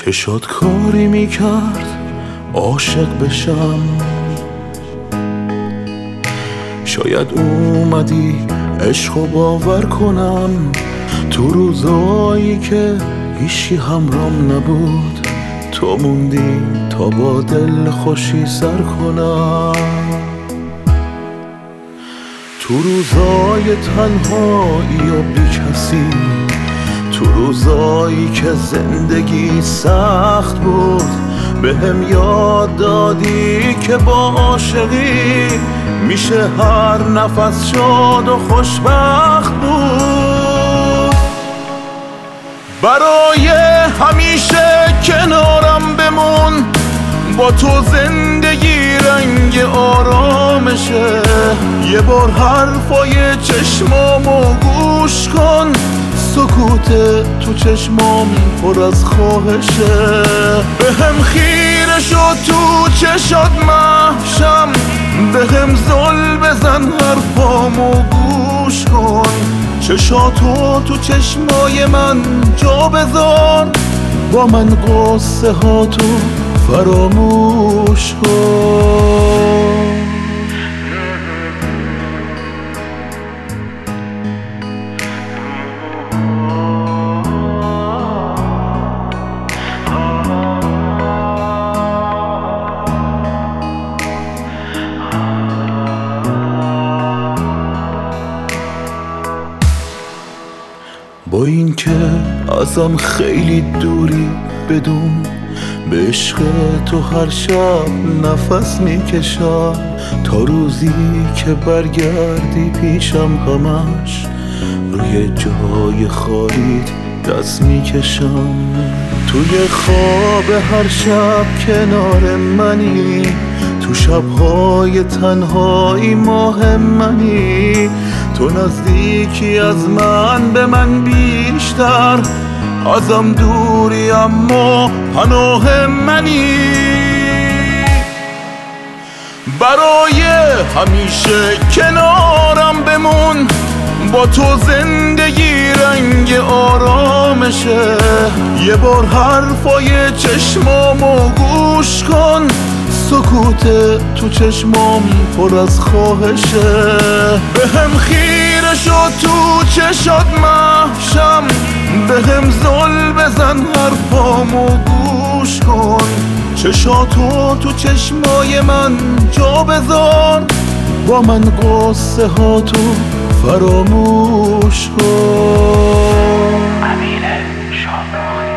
چشات کاری میکرد عاشق بشم، شاید اومدی عشقو باور کنم. تو روزایی که هیچی همرام نبود، تو موندی تا با دل خوشی سر کنم. تو روزای تنهایی و بی کسی، تو روزایی که زندگی سخت بود، بهم یاد دادی که با عاشقی میشه هر نفس شاد و خوشبخت بود. برای همیشه کنارم بمون، با تو زندگی رنگ آرامشه. یه بار حرفای چشمامو گوش کن، سکوت تو چشمام پر از خواهشه. بهم خیره شد تو چشات محشم، بهم زل بزن حرفامو گوش کن. چشاتو تو چشمای من جا بذار، با من قصه هاتو فراموش کن. با این که ازم خیلی دوری، بدون به عشق تو هر شب نفس میکشم. تا روزی که برگردی پیشم، همش روی جای خالی دست میکشم. توی خواب هر شب کنار منی، تو شبهای تنهایی ماه منی. تو نزدیکی از من به من بیشتر، ازم دوری اما پناه منی. برای همیشه کنارم بمون، با تو زندگی رنگ آرامشه. یه بار حرفای چشمامو گوش کن، سکوت تو چشمام پر از خواهشه. بهم خیره شد تو چشات محشم، بهم زل بزن حرفامو گوش کن. چشاتو تو چشمای من جا بذار، با من قصه هاتو فراموش کن. امیر شاملو.